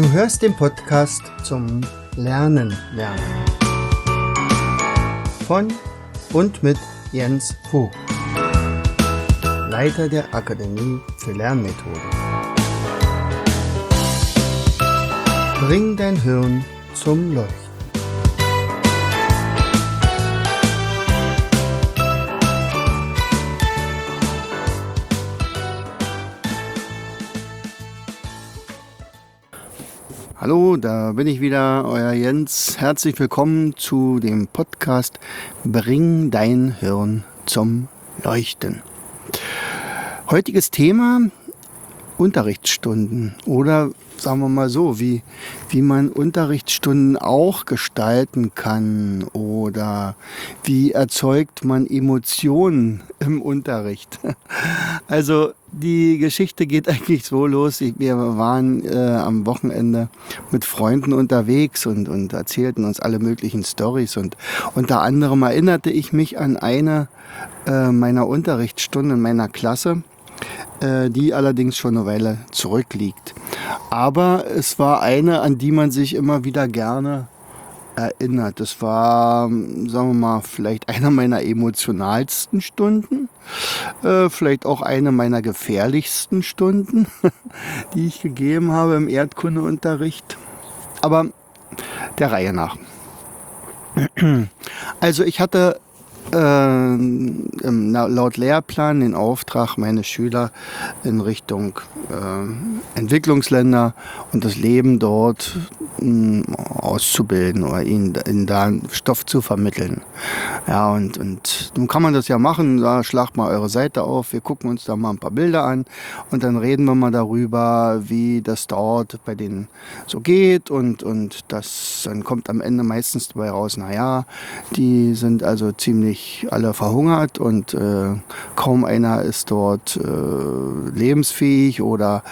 Du hörst den Podcast zum Lernen. Von und mit Jens Vogt, Leiter der Akademie für Lernmethoden. Bring dein Hirn zum Leuchten. Hallo, da bin ich wieder, euer Jens. Herzlich willkommen zu dem Podcast Bring dein Hirn zum Leuchten. Heutiges Thema: Unterrichtsstunden oder sagen wir mal so, wie man Unterrichtsstunden auch gestalten kann oder wie erzeugt man Emotionen im Unterricht. Also die Geschichte geht eigentlich so los. Wir waren am Wochenende mit Freunden unterwegs und erzählten uns alle möglichen Storys und unter anderem erinnerte ich mich an eine meiner Unterrichtsstunden in meiner Klasse, die allerdings schon eine Weile zurückliegt. Aber es war eine, an die man sich immer wieder gerne erinnert. Das war, sagen wir mal, vielleicht eine meiner emotionalsten Stunden, vielleicht auch eine meiner gefährlichsten Stunden, die ich gegeben habe im Erdkundeunterricht. Aber der Reihe nach. Also ich hatte laut Lehrplan den Auftrag, meine Schüler in Richtung Entwicklungsländer und das Leben dort auszubilden oder ihnen da Stoff zu vermitteln. Ja, und nun kann man das ja machen, da schlagt mal eure Seite auf, wir gucken uns da mal ein paar Bilder an und dann reden wir mal darüber, wie das dort bei denen so geht und das dann kommt am Ende meistens dabei raus, naja, die sind also ziemlich alle verhungert und kaum einer ist dort lebensfähig oder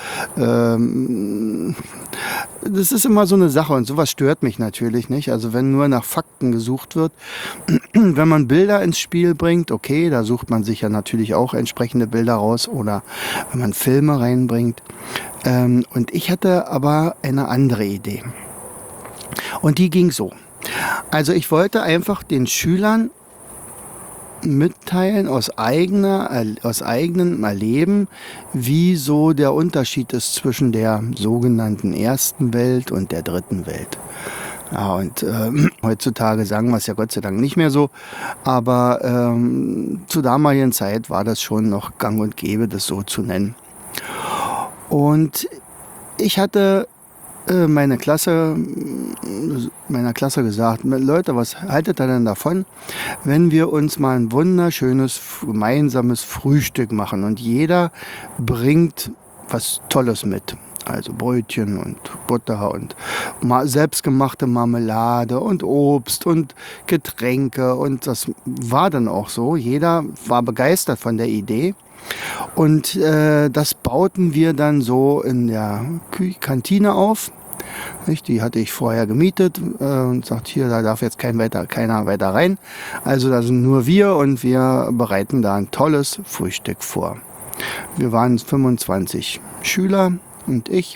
das ist immer so eine Sache und sowas stört mich natürlich nicht. Also wenn nur nach Fakten gesucht wird, wenn man Bilder ins Spiel bringt, okay, da sucht man sich ja natürlich auch entsprechende Bilder raus oder wenn man Filme reinbringt. Und ich hatte aber eine andere Idee. Und die ging so. Also ich wollte einfach den Schülern mitteilen aus eigenem Erleben, wie so der Unterschied ist zwischen der sogenannten ersten Welt und der dritten Welt. Ja, und heutzutage sagen wir es ja Gott sei Dank nicht mehr so, aber zur damaligen Zeit war das schon noch gang und gäbe, das so zu nennen. Und ich hatte meiner Klasse gesagt, Leute, was haltet ihr denn davon, wenn wir uns mal ein wunderschönes gemeinsames Frühstück machen und jeder bringt was Tolles mit. Also Brötchen und Butter und selbstgemachte Marmelade und Obst und Getränke und das war dann auch so. Jeder war begeistert von der Idee. Und das bauten wir dann so in der Kantine auf. Die hatte ich vorher gemietet und sagt, hier, da darf jetzt keiner weiter rein. Also da sind nur wir und wir bereiten da ein tolles Frühstück vor. Wir waren 25 Schüler und ich.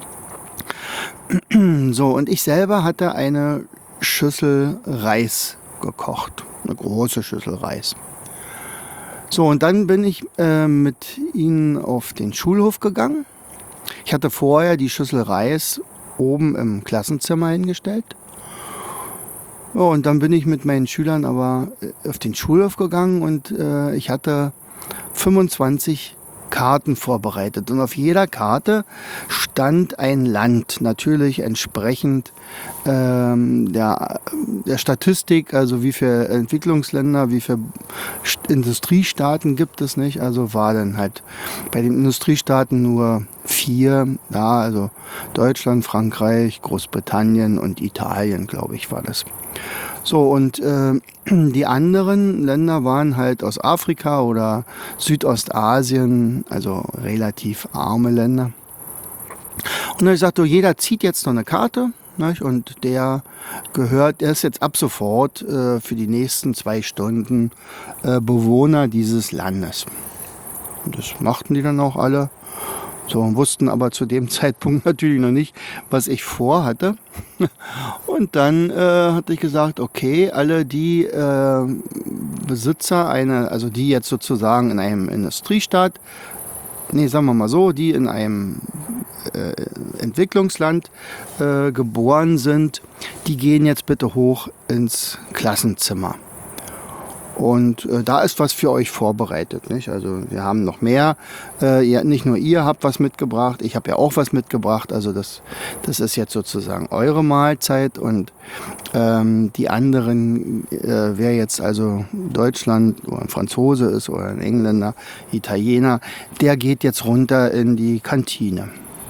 So, und ich selber hatte eine Schüssel Reis gekocht. Eine große Schüssel Reis. So, und dann bin ich mit ihnen auf den Schulhof gegangen. Ich hatte vorher die Schüssel Reis oben im Klassenzimmer hingestellt. Ja, und dann bin ich mit meinen Schülern aber auf den Schulhof gegangen und ich hatte 25 Karten vorbereitet. Und auf jeder Karte stand ein Land, natürlich entsprechend der Statistik, also wie viele Entwicklungsländer, wie viele Industriestaaten gibt es nicht. Also war dann halt bei den Industriestaaten nur 4, ja, also Deutschland, Frankreich, Großbritannien und Italien, glaube ich, war das. So, und die anderen Länder waren halt aus Afrika oder Südostasien, also relativ arme Länder. Und dann habe ich gesagt, so, jeder zieht jetzt noch eine Karte, nicht? Und der ist jetzt ab sofort für die nächsten 2 Stunden Bewohner dieses Landes. Und das machten die dann auch alle. So, und wussten aber zu dem Zeitpunkt natürlich noch nicht, was ich vorhatte. Und dann hatte ich gesagt, okay, alle die Besitzer, also die jetzt sozusagen in einem Industriestaat, sagen wir mal so, die in einem Entwicklungsland geboren sind, die gehen jetzt bitte hoch ins Klassenzimmer. Und da ist was für euch vorbereitet, nicht? Also wir haben noch mehr. Nicht nur ihr habt was mitgebracht, ich habe ja auch was mitgebracht. Also das ist jetzt sozusagen eure Mahlzeit. Und die anderen, wer jetzt also Deutschland oder ein Franzose ist oder ein Engländer, Italiener, der geht jetzt runter in die Kantine.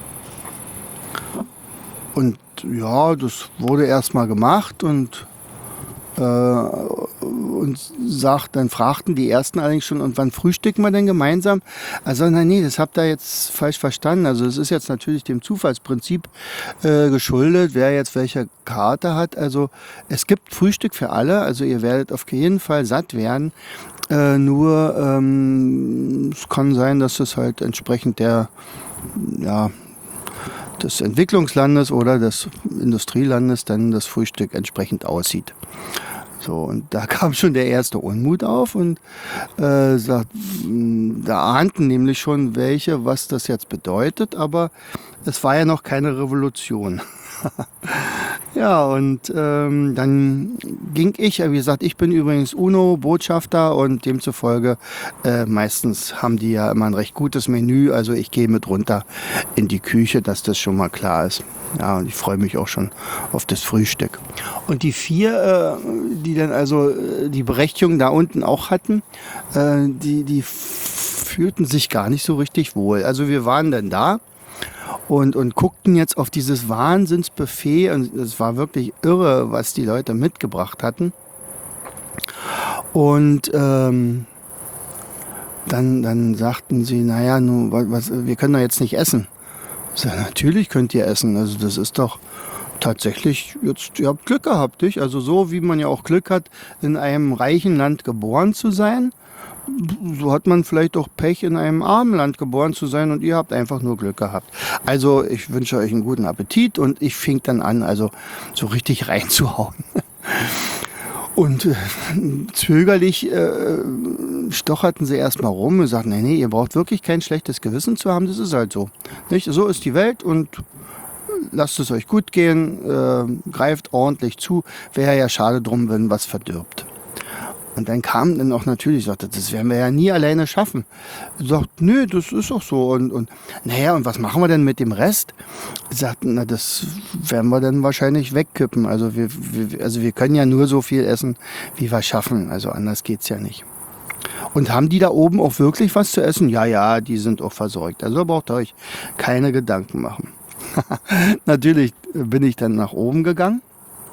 Und ja, das wurde erstmal gemacht und dann fragten die Ersten allerdings schon, und wann frühstücken wir denn gemeinsam? Also nee, das habt ihr jetzt falsch verstanden. Also es ist jetzt natürlich dem Zufallsprinzip geschuldet, wer jetzt welche Karte hat. Also es gibt Frühstück für alle, also ihr werdet auf jeden Fall satt werden. Nur es kann sein, dass es halt entsprechend des Entwicklungslandes oder des Industrielandes dann das Frühstück entsprechend aussieht. So, und da kam schon der erste Unmut auf und da ahnten nämlich schon was das jetzt bedeutet, aber es war ja noch keine Revolution. Ja, und dann ging ich, wie gesagt, ich bin übrigens UNO-Botschafter und demzufolge meistens haben die ja immer ein recht gutes Menü, also ich gehe mit runter in die Küche, dass das schon mal klar ist. Ja, und ich freue mich auch schon auf das Frühstück. Und die 4, die dann also die Berechtigung da unten auch hatten, die fühlten sich gar nicht so richtig wohl. Also wir waren dann da und guckten jetzt auf dieses Wahnsinnsbuffet und es war wirklich irre, was die Leute mitgebracht hatten. Und dann sagten sie, naja, wir können doch jetzt nicht essen. Ich sage, natürlich könnt ihr essen, also das ist doch tatsächlich, jetzt, ihr habt Glück gehabt, nicht? Also so wie man ja auch Glück hat, in einem reichen Land geboren zu sein, so hat man vielleicht auch Pech, in einem armen Land geboren zu sein und ihr habt einfach nur Glück gehabt. Also ich wünsche euch einen guten Appetit und ich fing dann an, also so richtig reinzuhauen. Und zögerlich stocherten sie erstmal rum und sagten, nee, ihr braucht wirklich kein schlechtes Gewissen zu haben, das ist halt so. Nicht? So ist die Welt und lasst es euch gut gehen, greift ordentlich zu, wäre ja schade drum, wenn was verdirbt. Und dann kam dann auch natürlich, sagte, das werden wir ja nie alleine schaffen. Sagt, nö, das ist auch so. Und naja, und was machen wir denn mit dem Rest? Sagten, na, das werden wir dann wahrscheinlich wegkippen. Also wir können ja nur so viel essen, wie wir schaffen. Also anders geht's ja nicht. Und haben die da oben auch wirklich was zu essen? Ja, die sind auch versorgt. Also braucht ihr euch keine Gedanken machen. Natürlich bin ich dann nach oben gegangen.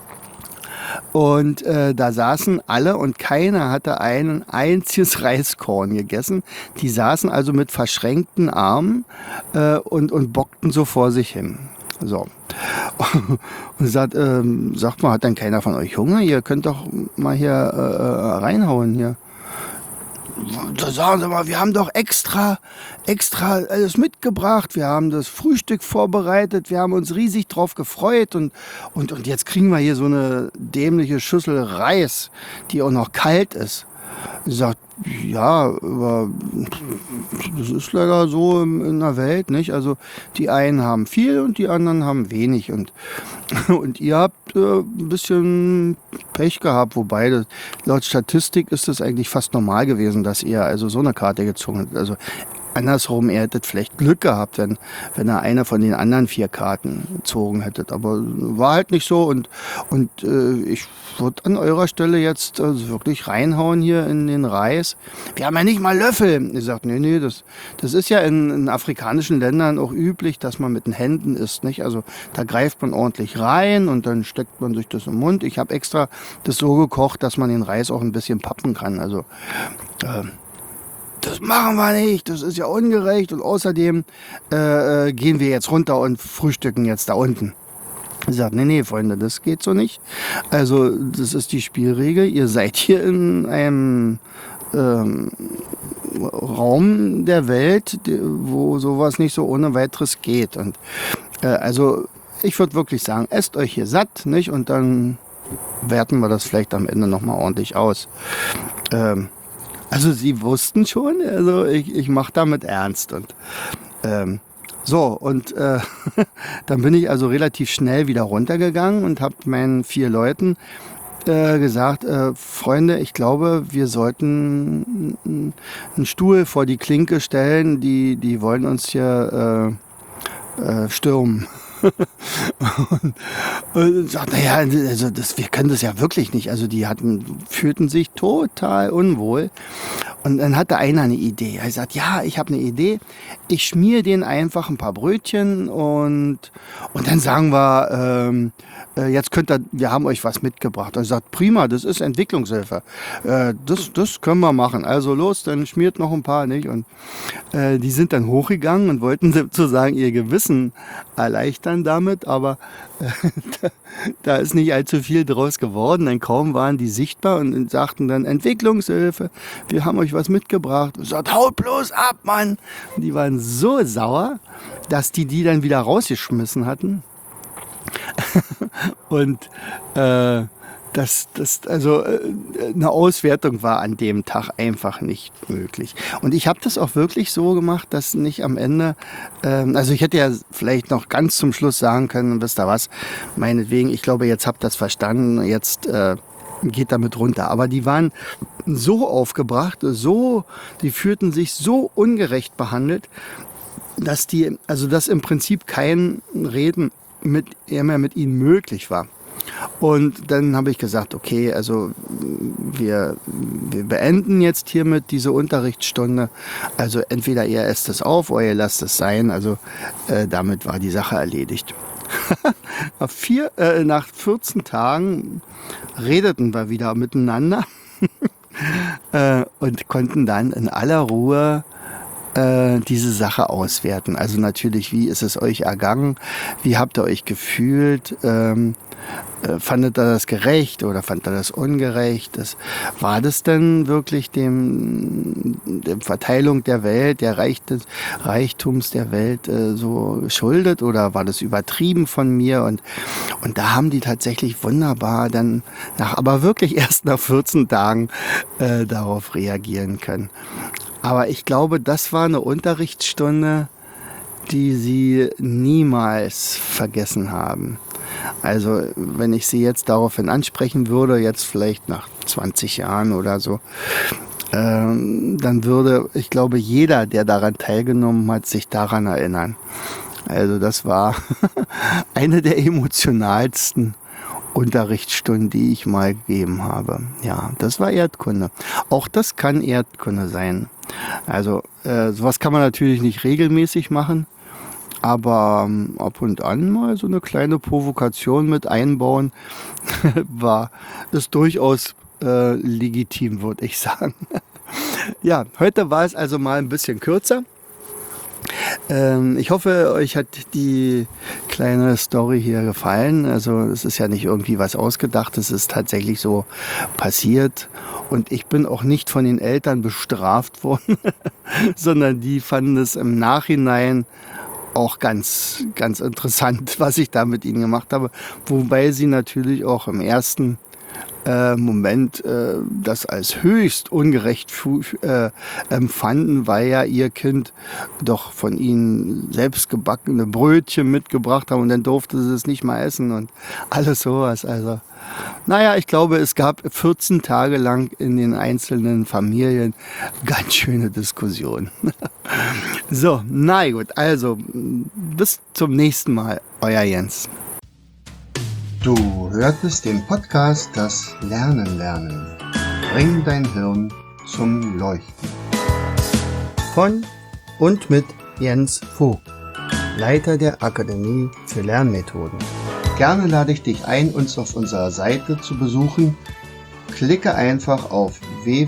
Und da saßen alle und keiner hatte ein einziges Reiskorn gegessen. Die saßen also mit verschränkten Armen und bockten so vor sich hin. So. Und sagt mal, hat denn keiner von euch Hunger? Ihr könnt doch mal hier reinhauen hier. Da sagen sie mal, wir haben doch extra alles mitgebracht, wir haben das Frühstück vorbereitet, wir haben uns riesig drauf gefreut und jetzt kriegen wir hier so eine dämliche Schüssel Reis, die auch noch kalt ist. Sie sagt, ja, aber das ist leider so in der Welt, nicht? Also die einen haben viel und die anderen haben wenig und ihr habt ein bisschen Pech gehabt, wobei laut Statistik ist es eigentlich fast normal gewesen, dass ihr also so eine Karte gezogen habt. Also andersrum, ihr hättet vielleicht Glück gehabt, wenn ihr eine von den anderen 4 Karten gezogen hättet. Aber war halt nicht so und ich würde an eurer Stelle jetzt wirklich reinhauen hier in den Reis. Wir haben ja nicht mal Löffel. Ihr sagt, nee, das ist ja in afrikanischen Ländern auch üblich, dass man mit den Händen isst, nicht? Also da greift man ordentlich rein und dann steckt man sich das im Mund. Ich habe extra das so gekocht, dass man den Reis auch ein bisschen pappen kann. Also das machen wir nicht, das ist ja ungerecht und außerdem gehen wir jetzt runter und frühstücken jetzt da unten. Ich sage, nee, Freunde, das geht so nicht. Also das ist die Spielregel, ihr seid hier in Raum der Welt, wo sowas nicht so ohne weiteres geht. Und also ich würde wirklich sagen, esst euch hier satt, nicht? Und dann werten wir das vielleicht am Ende nochmal ordentlich aus. Also sie wussten schon, also ich mache damit ernst. Und dann bin ich also relativ schnell wieder runtergegangen und habe meinen 4 Leuten gesagt, Freunde, ich glaube, wir sollten einen Stuhl vor die Klinke stellen, die wollen uns hier stürmen. und sagt, naja, also wir können das ja wirklich nicht. Also die fühlten sich total unwohl. Und dann hatte einer eine Idee. Er sagt, ja, ich habe eine Idee. Ich schmier denen einfach ein paar Brötchen und dann sagen wir, jetzt wir haben euch was mitgebracht. Und er sagt, prima, das ist Entwicklungshilfe. Das können wir machen. Also los, dann schmiert noch ein paar, nicht? Und die sind dann hochgegangen und wollten sozusagen ihr Gewissen erleichtern damit, aber da ist nicht allzu viel draus geworden. Dann kaum waren die sichtbar und sagten dann, Entwicklungshilfe, wir haben euch was mitgebracht. Und sagt, haut bloß ab, Mann! Und die waren so sauer, dass die dann wieder rausgeschmissen hatten. Und also eine Auswertung war an dem Tag einfach nicht möglich. Und ich habe das auch wirklich so gemacht, dass nicht am Ende, also ich hätte ja vielleicht noch ganz zum Schluss sagen können, wisst ihr was, meinetwegen, ich glaube, jetzt habt ihr das verstanden, jetzt geht damit runter. Aber die waren so aufgebracht, die fühlten sich so ungerecht behandelt, dass im Prinzip kein Reden mehr mit ihnen möglich war. Und dann habe ich gesagt, okay, also wir beenden jetzt hiermit diese Unterrichtsstunde. Also entweder ihr esst es auf oder ihr lasst es sein. Also damit war die Sache erledigt. Nach 14 Tagen redeten wir wieder miteinander und konnten dann in aller Ruhe diese Sache auswerten. Also natürlich, wie ist es euch ergangen? Wie habt ihr euch gefühlt? Fandet ihr das gerecht oder fand ihr das ungerecht? War das denn wirklich der Verteilung der Welt, der Reichtums der Welt so geschuldet oder war das übertrieben von mir? Und da haben die tatsächlich wunderbar dann aber wirklich erst nach 14 Tagen darauf reagieren können. Aber ich glaube, das war eine Unterrichtsstunde, die sie niemals vergessen haben. Also wenn ich sie jetzt daraufhin ansprechen würde, jetzt vielleicht nach 20 Jahren oder so, dann würde, ich glaube, jeder, der daran teilgenommen hat, sich daran erinnern. Also das war eine der emotionalsten Unterrichtsstunden, die ich mal gegeben habe. Ja, das war Erdkunde. Auch das kann Erdkunde sein. Also sowas kann man natürlich nicht regelmäßig machen, aber ab und an mal so eine kleine Provokation mit einbauen, ist durchaus legitim, würde ich sagen. Ja, heute war es also mal ein bisschen kürzer. Ich hoffe, euch hat die kleine Story hier gefallen. Also es ist ja nicht irgendwie was Ausgedachtes, es ist tatsächlich so passiert. Und ich bin auch nicht von den Eltern bestraft worden, sondern die fanden es im Nachhinein auch ganz, ganz interessant, was ich da mit ihnen gemacht habe. Wobei sie natürlich auch im ersten Moment das als höchst ungerecht empfanden, weil ja ihr Kind doch von ihnen selbst gebackene Brötchen mitgebracht haben und dann durfte sie es nicht mal essen und alles sowas. Also, naja, ich glaube, es gab 14 Tage lang in den einzelnen Familien ganz schöne Diskussionen. So, na gut, also bis zum nächsten Mal, euer Jens. Du hörtest den Podcast Das Lernen. Bring dein Hirn zum Leuchten. Von und mit Jens Vogt, Leiter der Akademie für Lernmethoden. Gerne lade ich dich ein, uns auf unserer Seite zu besuchen. Klicke einfach auf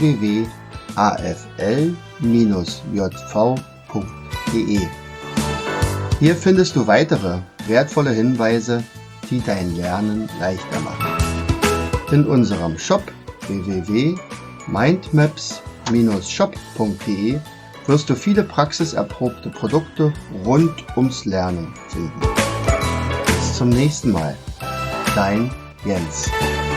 www.afl-jv.de. Hier findest du weitere wertvolle Hinweise, die dein Lernen leichter machen. In unserem Shop www.mindmaps.de jens-shop.de wirst du viele praxiserprobte Produkte rund ums Lernen finden. Bis zum nächsten Mal. Dein Jens.